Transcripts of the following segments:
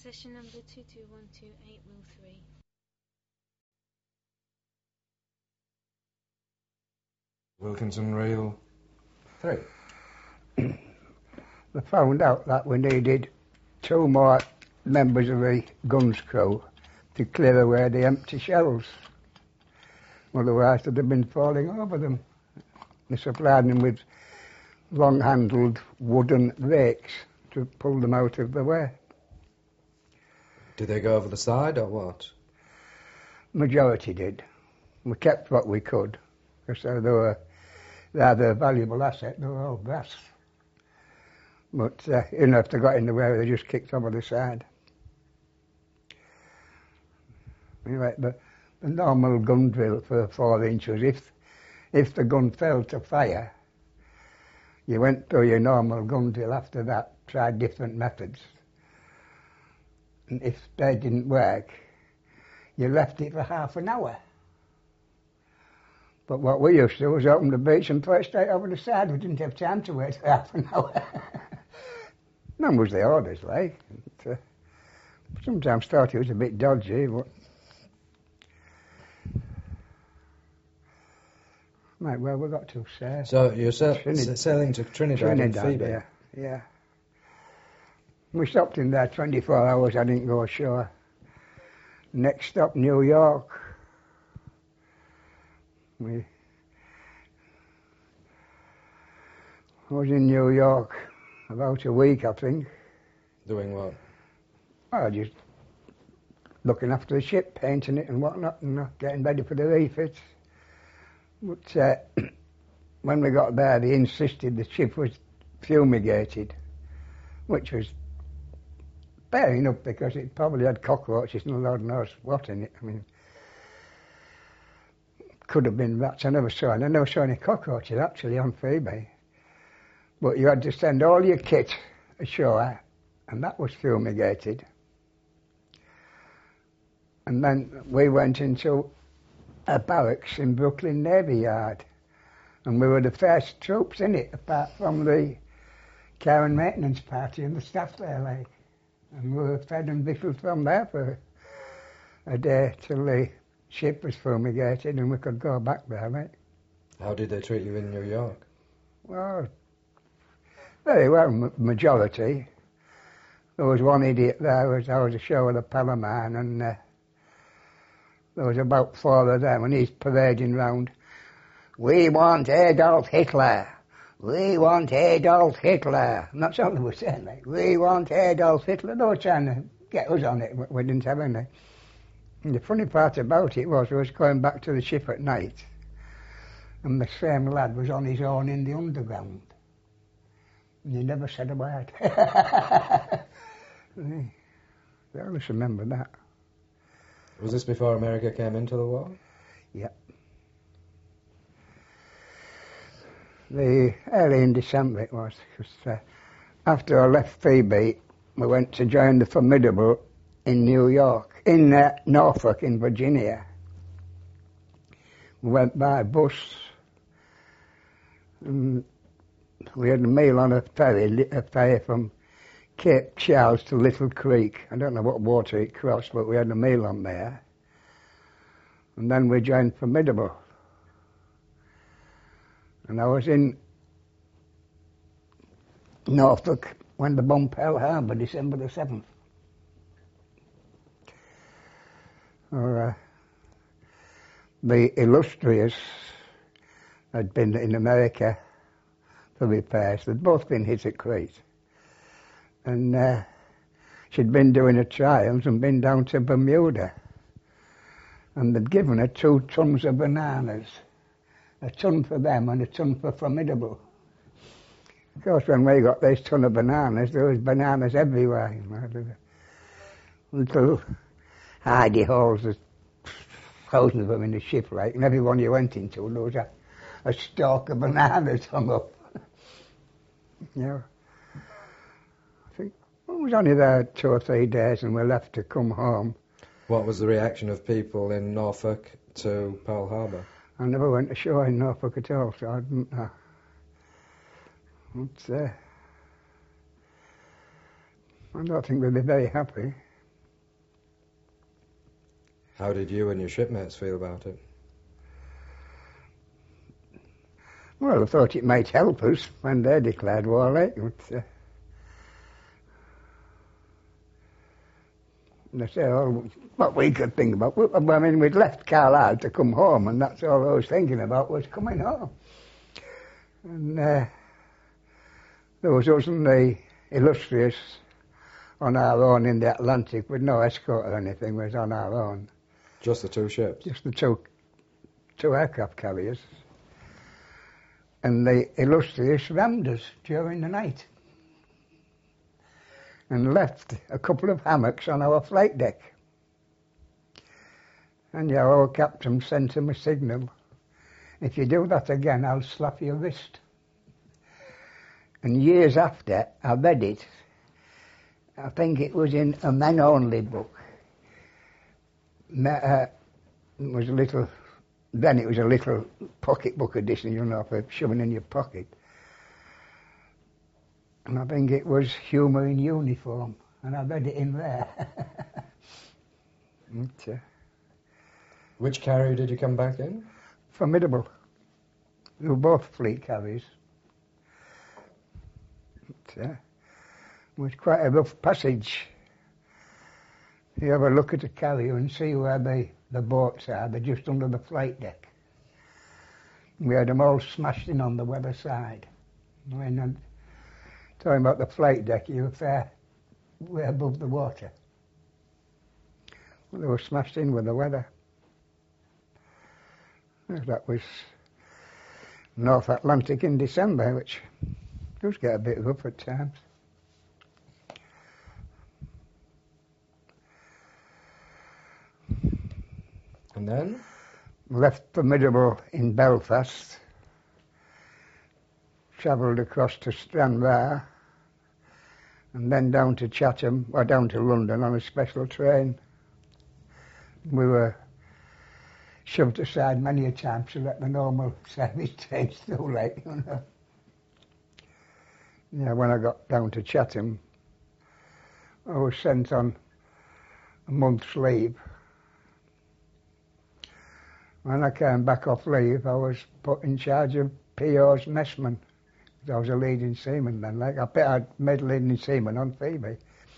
Session number 22128, Rule 3. Wilkinson Reel 3. We found out that we needed 2 more members of the guns crew to clear away the empty shells. Otherwise they'd have been falling over them. They supplied them with long-handled wooden rakes to pull them out of the way. Did they go over the side or what? Majority did. We kept what we could, because they had a valuable asset. They were all brass. But if they got in the way, they just kicked over the side. Anyway, the normal gun drill for 4 inches, if the gun fell to fire, you went through your normal gun drill after that, tried different methods. And if they didn't work, you left it for half an hour. But what we used to do was open the breech and throw it straight over the side. We didn't have time to wait for half an hour. That was the orders, like. Sometimes thought it was a bit dodgy, but... Right, well, we got to say... So you're sailing to Trinidad and Phoebe? Yeah. We stopped in there 24 hours, I didn't go ashore. Next stop, New York. I was in New York about a week, I think. Doing what? Oh, just looking after the ship, painting it and whatnot, and getting ready for the refits. But when we got there, they insisted the ship was fumigated, which was fair enough because it probably had cockroaches and Lord knows what in it. I mean, could have been rats. I never saw any cockroaches actually on Phoebe. But you had to send all your kit ashore, and that was fumigated. And then we went into a barracks in Brooklyn Navy Yard, and we were the first troops in it, apart from the care and maintenance party and the staff there, like. And we were fed and victualled from there for a day till the ship was fumigated and we could go back there, right? How did they treat you in New York? Well, very well, majority. There was one idiot there, I was ashore with a pal of mine, and there was about 4 of them, and he's parading round. We want Adolf Hitler. We want Adolf Hitler. And that's all they were saying, like, we want Adolf Hitler. They were trying to get us on it, but we didn't have any. And the funny part about it was, we was going back to the ship at night, and the same lad was on his own in the underground. And he never said a word. I always remember that. Was this before America came into the war? Yeah. Early in December it was, because after I left Phoebe, we went to join the Formidable in New York, in Norfolk in Virginia. We went by bus, and we had a meal on a ferry from Cape Charles to Little Creek. I don't know what water it crossed, but we had a meal on there. And then we joined Formidable. And I was in Norfolk when they bombed Pearl Harbor, December the 7th. The Illustrious had been in America for repairs. They'd both been hit at Crete. And she'd been doing her trials and been down to Bermuda. And they'd given her 2 tons of bananas. A ton for them and a ton for Formidable. Of course, when we got this ton of bananas, there was bananas everywhere. You know, little hidey holes, there's thousands of them in the ship, like, and every one you went into, there was a stalk of bananas hung up. You know, I think I was only there 2 or 3 days, and we left to come home. What was the reaction of people in Norfolk to Pearl Harbor? I never went ashore in Norfolk at all, so I didn't know. I don't think they'd be very happy. How did you and your shipmates feel about it? Well, I thought it might help us when they declared war, like, but they say, oh, what we could think about. I mean, we'd left Carlisle to come home, and that's all I was thinking about was coming home. And there was us and the Illustrious on our own in the Atlantic with no escort or anything. We was on our own. Just the two ships? Just the two aircraft carriers. And the Illustrious rammed us during the night and left a couple of hammocks on our flight deck. And our captain sent him a signal. If you do that again, I'll slap your wrist. And years after, I read it. I think it was in a men-only book. It was a little pocket book edition, you know, for shoving in your pocket. And I think it was Humour in Uniform, and I read it in there. Which carrier did you come back in? Formidable. They were both fleet carriers. It was quite a rough passage. You have a look at a carrier and see where the boats are. They're just under the flight deck. We had them all smashed in on the weather side. When I'm talking about the flight deck, you were fair way above the water. They were smashed in with the weather. That was North Atlantic in December, which does get a bit rough at times. And then? Left Formidable in Belfast, travelled across to Stranraer, and then down to Chatham, or down to London on a special train. We were shoved aside many a time to let the normal service trains through, like, you know. Yeah, when I got down to Chatham, I was sent on a month's leave. When I came back off leave, I was put in charge of P.O.'s messman. I was a leading seaman then. Like, I'd made leading seaman on Phoebe.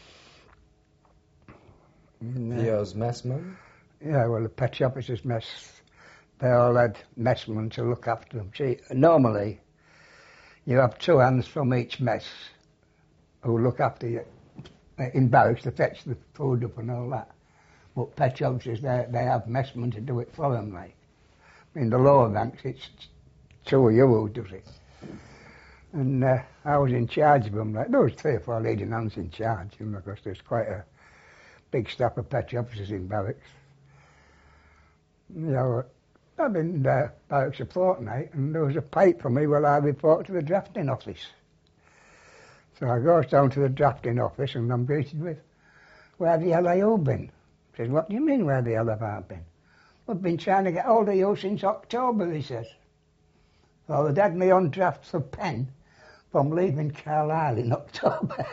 P.O.'s messman? Yeah, well, the petty officers' mess, they all had messmen to look after them. See, normally, you have two hands from each mess who look after you in barracks to fetch the food up and all that. But petty officers, they have messmen to do it for them, like. In the lower ranks, it's two of you who does it. And I was in charge of them. Like, there was 3 or 4 leading hands in charge, you know, because there's quite a big staff of petty officers in barracks. You know, I've been in barracks a fortnight, and there was a pipe for me while I report to the drafting office. So I goes down to the drafting office, and I'm greeted with, "Where the hell have you been?" He says, "What do you mean, where the hell have I been?" "We've been trying to get hold of you since October," he says. Well, they'd had me on draft for pen from leaving Carlisle in October.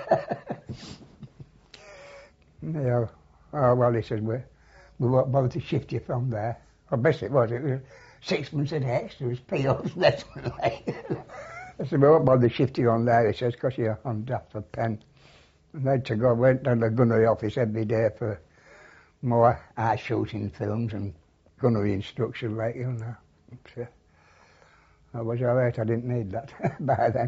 Yeah. Oh, well, he says, we won't bother to shift you from there. Well, best it was 6 months of extra as P.O.'s lesson. I said, we won't bother to shift you on there, he says, because you're on draft for pen. And I had to go, went down to the gunnery office every day for more eye shooting films and gunnery instruction, like, you know. I was all right, I didn't need that by then.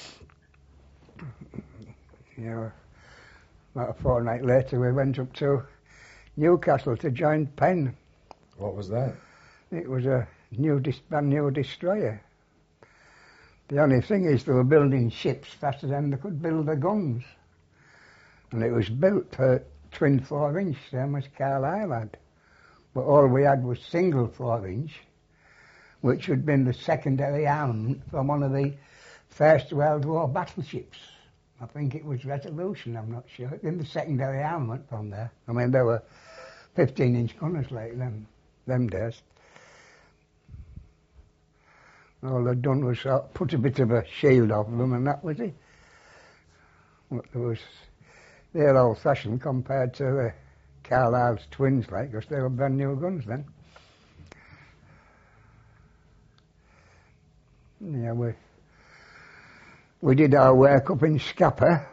You know, about a fortnight later we went up to Newcastle to join Penn. What was that? It was a brand new destroyer. The only thing is they were building ships faster than they could build the guns. And it was built for twin 4-inch, same as Carlisle had. But all we had was single 4-inch, which had been the secondary armament from one of the First World War battleships. I think it was Resolution, I'm not sure. It was the secondary armament from there. I mean, there were 15-inch gunners like them days. All they'd done was put a bit of a shield over them, and that was it. But they're old-fashioned compared to the Carlisle's twins, like, because they were brand new guns then. Yeah, we did our work up in Scapa.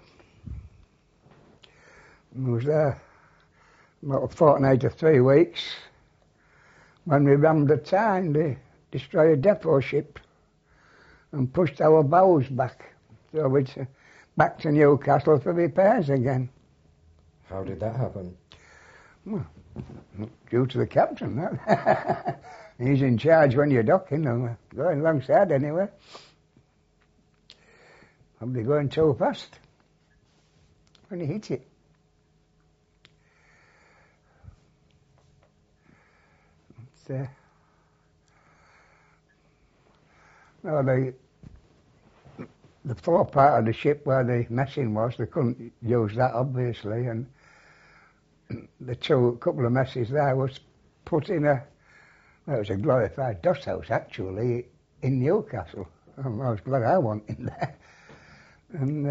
We was there about a fortnight or 3 weeks. When we rammed the Tyne, they destroyed a depot ship and pushed our bows back. So we'd back to Newcastle for repairs again. How did that happen? Well, due to the captain, that. He's in charge when you're docking and going alongside anyway. Probably going too fast when he hit it. No, the fore part of the ship where the messing was, they couldn't use that obviously, and the couple of messes there was put in it was a glorified dust house actually in Newcastle. I was glad I wasn't in there. And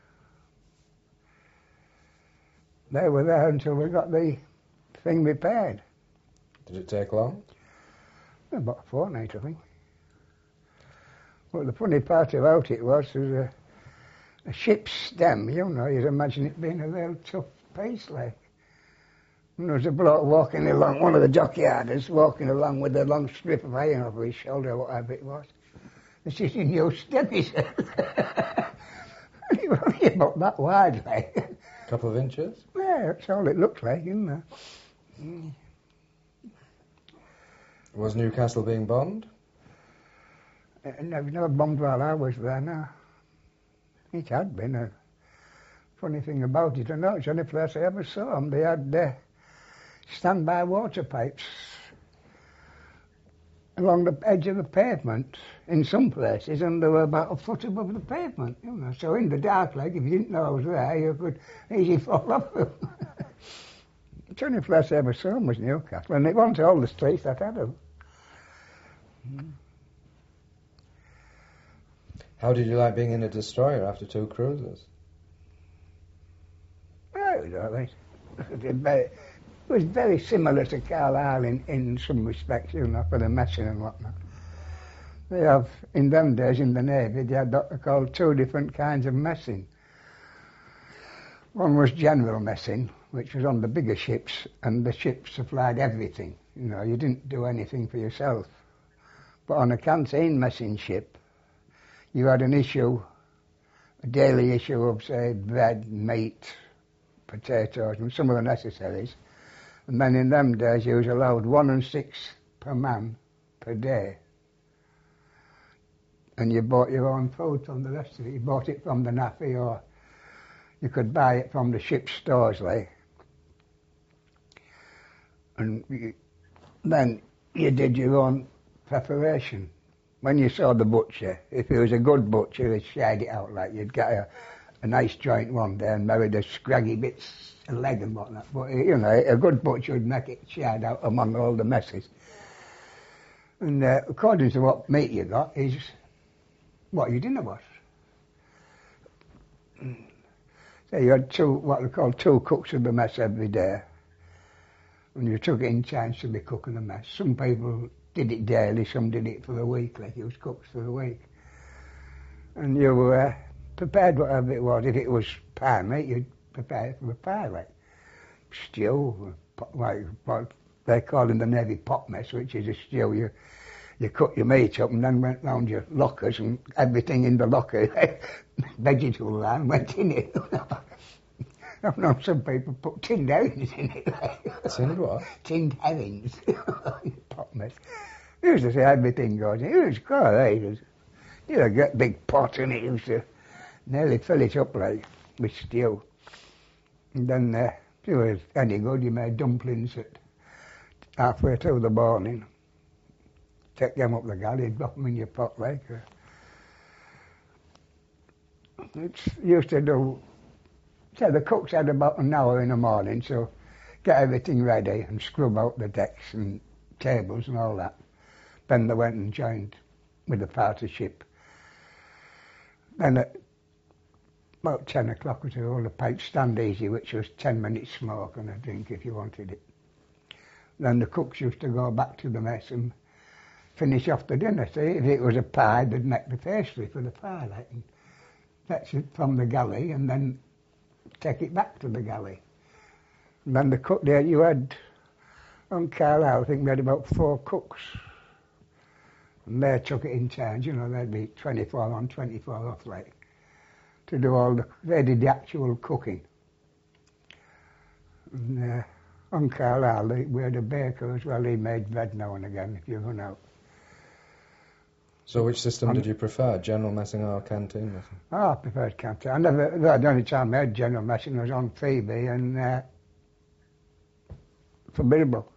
they were there until we got the thing repaired. Did it take long? About a fortnight, I think. Well, the funny part about it was there was a ship's stem, you know, you'd imagine it being a real tough piece, like. And there was a bloke walking along, one of the dockyarders, walking along with a long strip of iron over his shoulder, whatever it was. This is in your stem, he said. And it was only about that wide, like. A couple of inches? Yeah, that's all it looked like, isn't it? Was Newcastle being bombed? No, never bombed while I was there, no. It had been a funny thing about it. I know it's the only place I ever saw them. They had standby water pipes along the edge of the pavement in some places, and they were about a foot above the pavement, you know. So in the dark, like, if you didn't know I was there, you could easily fall off them. It's the only place I ever saw them was Newcastle, and it wasn't all the streets that had them. How did you like being in a destroyer after 2 cruises? Well, it was all right. It was very similar to Carlisle in some respects, you know, for the messing and whatnot. They have, in them days in the Navy, they had what they called 2 different kinds of messing. One was general messing, which was on the bigger ships, and the ships supplied everything. You know, you didn't do anything for yourself. But on a canteen messing ship, you had an issue, a daily issue of, say, bread, meat, potatoes, and some of the necessaries. And then in them days, you was allowed 1 6 per man per day. And you bought your own food from the rest of it. You bought it from the NAFI, or you could buy it from the ship's stores, like. And then you did your own preparation. When you saw the butcher, if he was a good butcher, he'd shade it out, like you'd get a nice joint one day and maybe the scraggy bits, a leg and whatnot. But, you know, a good butcher would make it shade out among all the messes. And according to what meat you got is what your dinner was. So you had what they call 2 cooks of the mess every day. And you took it in chance to be cooking the mess. Some people did it daily, some did it for the week, like it was cooks for the week. And you prepared whatever it was. If it was pie meat, you'd prepare it for a pie, like stew, like what they call in the Navy pot mess, which is a stew. You cut your meat up and then went round your lockers, and everything in the locker, vegetable line, went in it. I've known some people put tinned herrings in it. Like. Tinned what? Tinned herrings. Pot mess. He used to say everything goes in. It was great. You had a big pot, and it used to nearly fill it up, like, with stew. And then, if it was any good, you made dumplings at halfway through the morning. Take them up the galley, drop them in your pot, like. It's used to do. So the cooks had about an hour in the morning, so get everything ready and scrub out the decks and tables and all that. Then they went and joined with the party ship. Then about 10 o'clock or so, all the pipes stand easy, which was 10 minutes smoke and a drink if you wanted it. Then the cooks used to go back to the mess and finish off the dinner. See, if it was a pie, they'd make the pastry for the pie, like, and fetch it from the galley and then take it back to the galley. And then the cook there, you had, on Carlisle, I think we had about 4 cooks. And they took it in turns, you know, they'd be 24 on, 24 off, like, to do all the, they did the actual cooking. And on Carlisle, we had a baker as well, he made bread now and again, if you run out. So which system did you prefer, general messing or canteen messing? Oh, I preferred canteen. The only time I had general messing was on Phoebe and for Bilbo.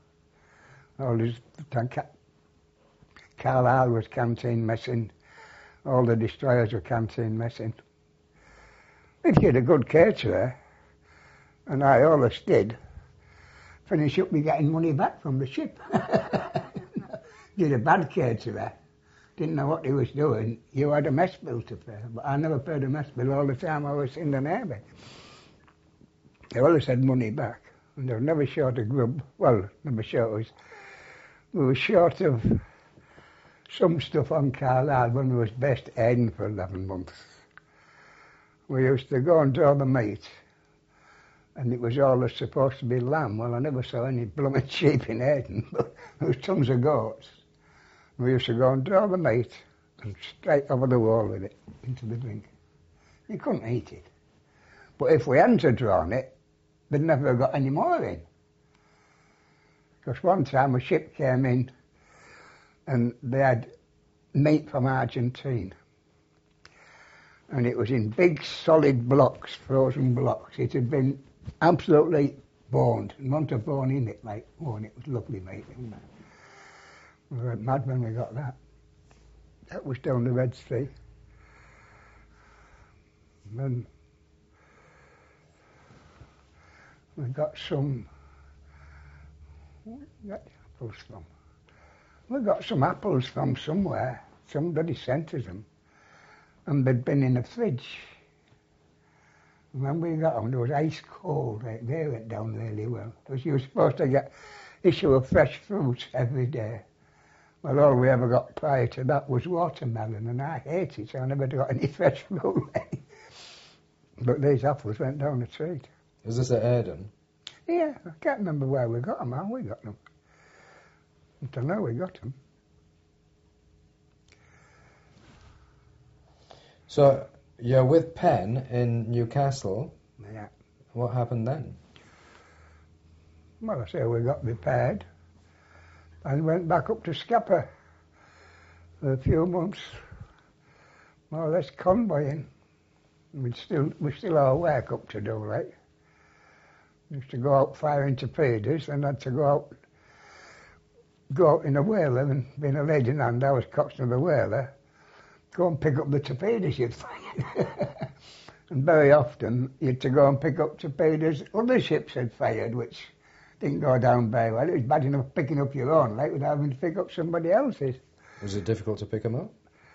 Carlisle was canteen messing, all the destroyers were canteen messing. If you had a good caterer, and I always did, finish up with getting money back from the ship. You had a bad caterer, didn't know what he was doing, you had a mess bill to pay, but I never paid a mess bill all the time I was in the Navy. They always had money back, and they were never short of grub. Well, never short, we were short of some stuff on Carlisle when we was based at Aden for 11 months. We used to go and draw the meat, and it was always supposed to be lamb. Well, I never saw any blooming sheep in Aden, but there was tons of goats. We used to go and draw the meat and straight over the wall with it into the drink. You couldn't eat it. But if we hadn't have drawn it, they'd never have got any more in. Because one time a ship came in and they had meat from Argentina. And it was in big solid blocks, frozen blocks. It had been absolutely boned, not a bone in it, like, oh, and it was lovely meat, wasn't it? We went mad when we got that. That was down the Red Sea. And then we got some, where did we get the apples from? We got some apples from somewhere. Somebody sent us them. And they'd been in the fridge. And when we got them, there was ice cold. Right? They went down really well. Because you were supposed to get issue of fresh fruits every day. Well, all we ever got prior to that was watermelon, and I hate it, so I never got any fresh fruit. But these apples went down the street. Is this at Aden? Yeah, I can't remember where we got them, how we got them. I don't know, we got them. So, you're with Penn in Newcastle. Yeah. What happened then? Well, I say we got repaired and went back up to Scapa for a few months, more or less convoying. We still had our work up to do, right? We used to go out firing torpedoes and had to go out in a whaler, and being a lady hand, I was coxswain of the whaler, go and pick up the torpedoes you'd fired. And very often you had to go and pick up torpedoes other ships had fired, which didn't go down very well. It was bad enough picking up your own, like, without having to pick up somebody else's. Was it difficult to pick them up?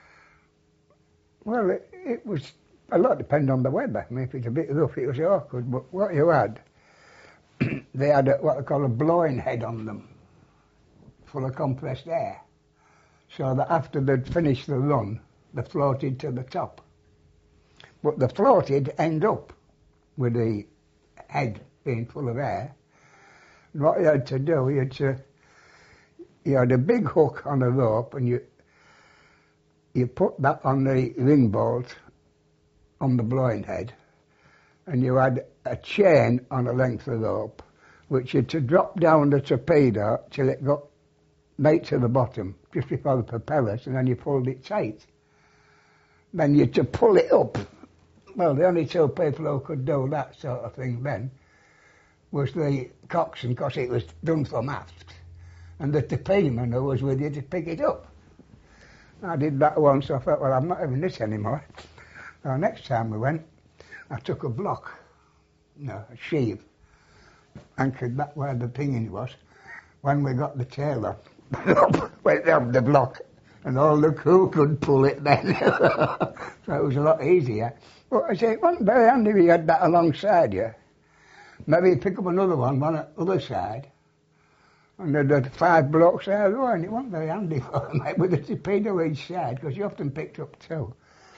Well, it was a lot depended on the weather. I mean, if it's a bit rough, it was awkward. But what you had, they had what they call a blowing head on them, full of compressed air, so that after they'd finished the run, they floated to the top. But they floated end up with the head being full of air. And what you had to do, you had a big hook on a rope, and you put that on the ring bolt on the blowing head, and you had a chain on a length of rope, which you had to drop down the torpedo till it got right to the bottom, just before the propellers, and then you pulled it tight. Then you had to pull it up. Well, the only two people who could do that sort of thing then was the coxswain, because it was done from aft, and the torpedoman who was with you to pick it up. I did that once. I thought, well, I'm not having this anymore. So next time we went, I took a block, a sheave, anchored that where the pinging was. When we got the tail up, went down the block, and all the crew could pull it then. So it was a lot easier. But I say, it wasn't very handy if you had that alongside you. Maybe you pick up another one on the other side. And there'd 5 blokes there, and it wasn't very handy for them, mate, with a torpedo each side, because you often picked up 2.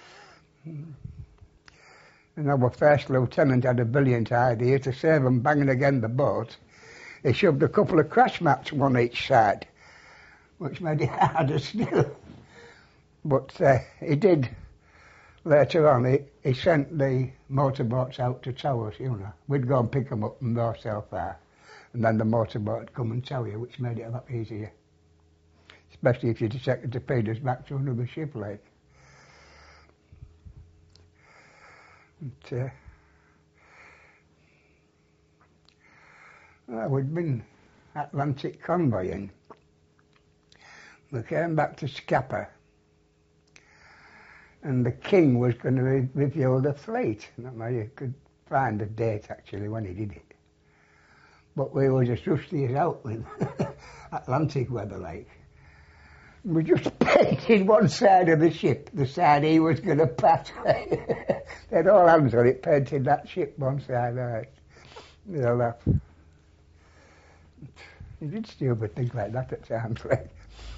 And our first lieutenant had a brilliant idea to save them banging against the boat. He shoved a couple of crash mats on each side, which made it harder still. But he did, later on, he sent the motorboats out to tow us, you know. We'd go and pick them up from there so far, and then the motorboat would come and tow you, which made it a lot easier. Especially if you take the torpedoes back to another ship, like. We'd been Atlantic convoying. We came back to Scapa, and the King was going to review the fleet. You could find the date actually when he did it. But we were just rusty as out with Atlantic weather like. We just painted one side of the ship, the side he was going to pass. They had all hands on it, painted that ship one side right. They'll laugh. You did stupid things like that at times, like.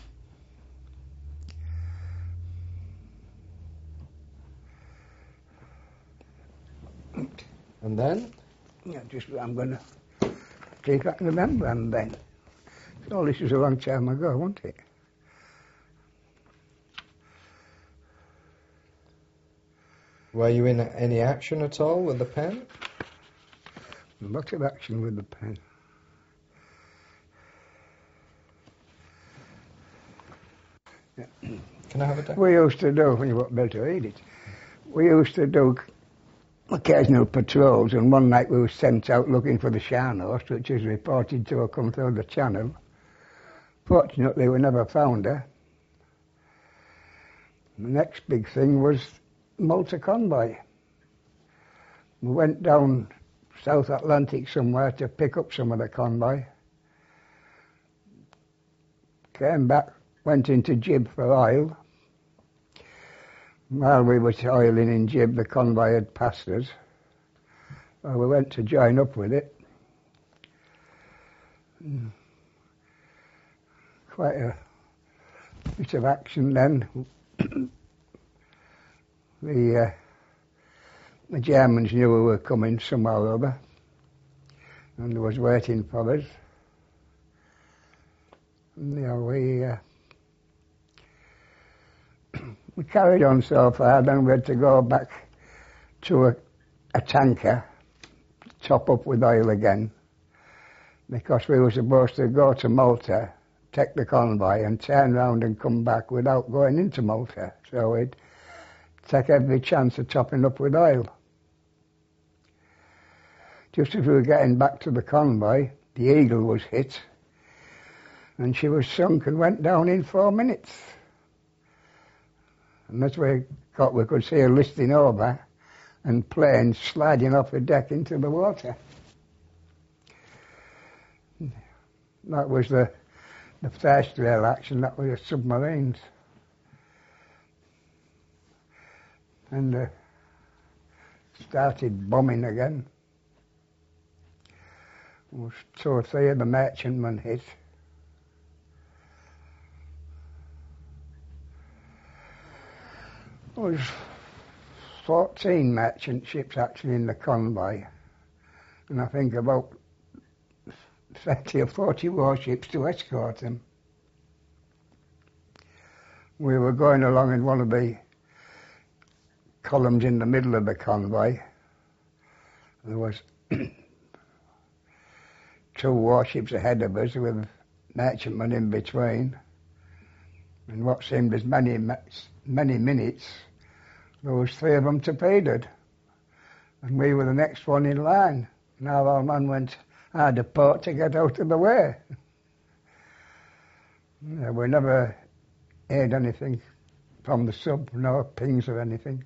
And then? Yeah, I'm going to see if I can remember, and then. Oh, this was a long time ago, wasn't it? Were you in any action at all with the pen? Lots of action with the pen. Can I have a day? We used to do, when you won't be able to read it, we used to do occasional patrols, and one night we were sent out looking for the Sharnhorst, which was reported to have come through the channel. Fortunately, we never found her. The next big thing was Malta convoy. We went down South Atlantic somewhere to pick up some of the convoy. Came back, went into Gib for oil. While we were oiling in Gib, the convoy had passed us. Well, we went to join up with it. Quite a bit of action then. The Germans knew we were coming somehow or other, and they was waiting for us. And, you know, we carried on so far, then we had to go back to a tanker, top up with oil again, because we were supposed to go to Malta, take the convoy, and turn round and come back without going into Malta. So we'd take every chance of topping up with oil. Just as we were getting back to the convoy, the Eagle was hit, and she was sunk and went down in 4 minutes. And as we could see her listing over, and planes sliding off the deck into the water. That was the first real action. That was the submarines. And started bombing again. There was 2 or 3 of the merchantmen hit. There was 14 merchant ships actually in the convoy, and I think about 30 or 40 warships to escort them. We were going along in one of the columns in the middle of the convoy. There was 2 warships ahead of us with merchantmen in between. In what seemed as many minutes, there was 3 of them torpedoed, and we were the next one in line. Now our man went hard a port to get out of the way. Yeah, we never heard anything from the sub, no pings or anything.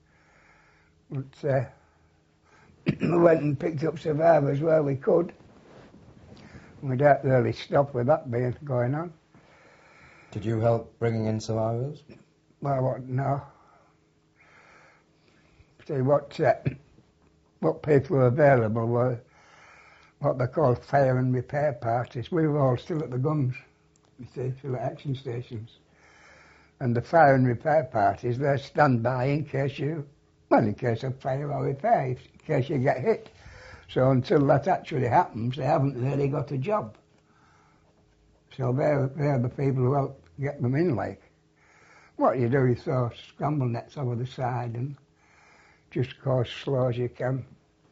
But we went and picked up survivors where we could. We didn't really stop with that being going on. Did you help bringing in survivors? Well, no. See, what people were available were what they call fire and repair parties. We were all still at the guns, you see, still at action stations. And the fire and repair parties, they stand by in case of fire or repair, in case you get hit. So until that actually happens, they haven't really got a job. So they're the people who help get them in, like. What you do is throw scramble nets over the side and just go as slow as you can.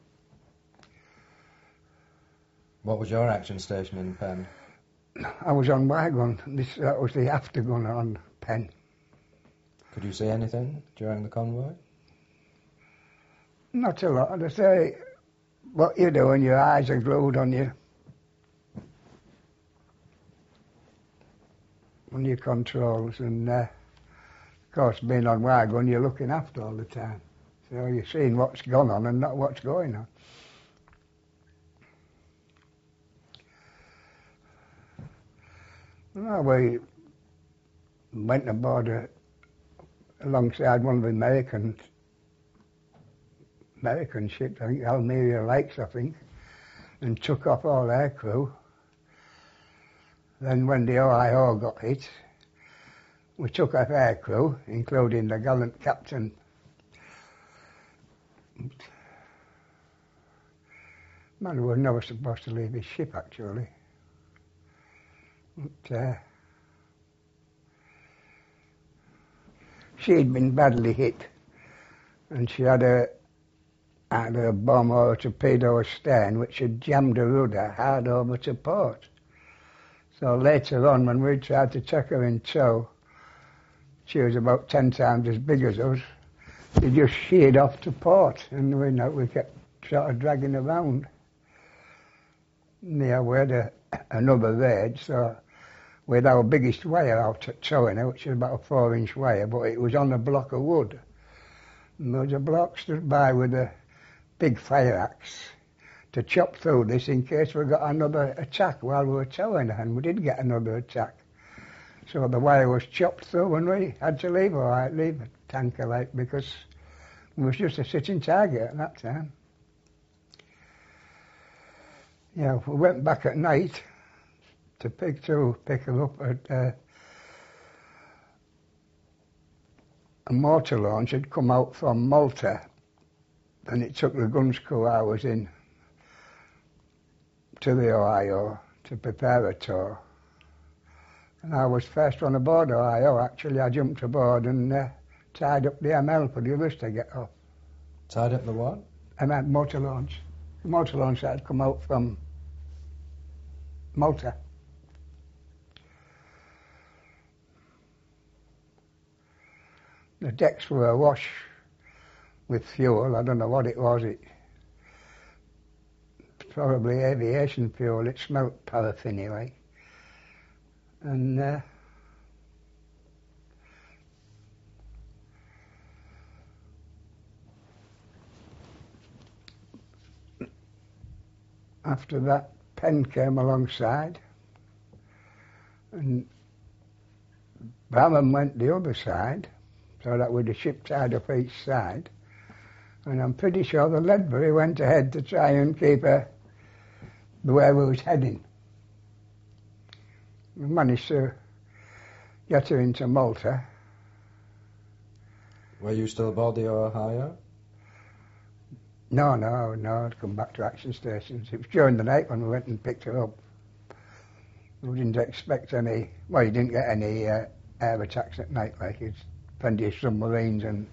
What was your action station in Penn? I was on Wygon. That was the aftergun on Penn. Could you see anything during the convoy? Not a lot. I say, what you do when your eyes are glued on your controls, and of course being on Wygon you're looking after all the time. So you're seeing what's gone on and not what's going on. Well, we went aboard alongside one of the American ships, I think Almeria Lakes, and took off all their crew. Then when the Ohio got hit, we took off our crew, including the gallant captain. Man, we were never supposed to leave his ship, actually. But, she'd been badly hit, and she had a bomb or a torpedo astern which had jammed her rudder hard over to port. So later on, when we tried to take her in tow, she was about 10 times as big as us. She just sheared off to port, and we kept sort of dragging around. Yeah, we had another raid, so we had our biggest wire out at towing her, which was about a 4-inch wire, but it was on a block of wood. And there was a bloke stood by with a big fire axe to chop through this in case we got another attack while we were towing her, and we did get another attack. So the wire was chopped through and we had to leave the tanker, like, because it was just a sitting target at that time. Yeah, we went back at night to pick her up at a motor launch had come out from Malta, and it took the gun crew hours in to the Ohio to prepare a tow. And I was first one aboard Ohio. Actually, I jumped aboard and tied up the ML for the others to get off. Tied up the what? Motor launch. The motor launch that had come out from Malta. The decks were awash with fuel. I don't know what it was. Probably aviation fuel. It smelt paraffin, like. And after that, Penn came alongside, and Bramham went the other side, so that with the ship tied up each side. And I'm pretty sure the Ledbury went ahead to try and keep her where we was heading. We managed to get her into Malta. Were you still aboard the Ohio? No, I'd come back to action stations. It was during the night when we went and picked her up. We didn't expect any, well, you didn't get any air attacks at night, like it's plenty of submarines and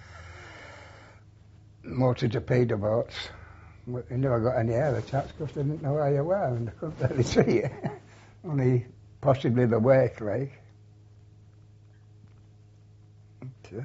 motor torpedo boats. But you never got any air attacks because they didn't know where you were and they couldn't really see you. Only possibly the wake, like. But,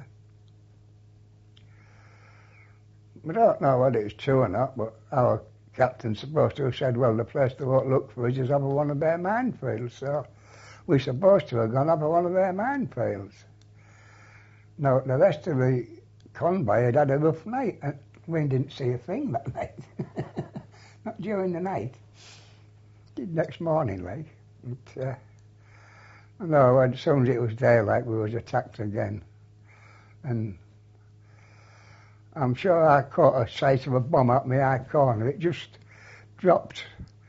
we don't know whether it's true or not, but our captain's supposed to have said, well, the place they won't look for us is over one of their minefields, so we're supposed to have gone over one of their minefields. Now, the rest of the convoy had a rough night, and we didn't see a thing that night. Not during the night. Did next morning, like. But, no, as soon as it was daylight, we was attacked again. And I'm sure I caught a sight of a bomb up my eye corner. It just dropped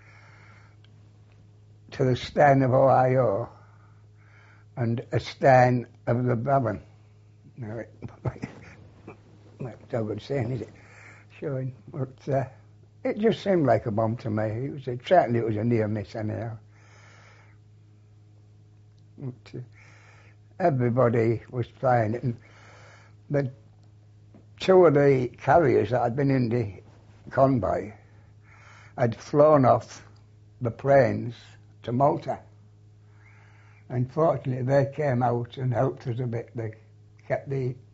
to the stern of Ohio and a stern of the Brabant. Now, that's no good saying, is it? Showing, but it just seemed like a bomb to me. Certainly it was a near miss anyhow. But, everybody was flying it, and the two of the carriers that had been in the convoy had flown off the planes to Malta. Unfortunately, they came out and helped us a bit. They kept the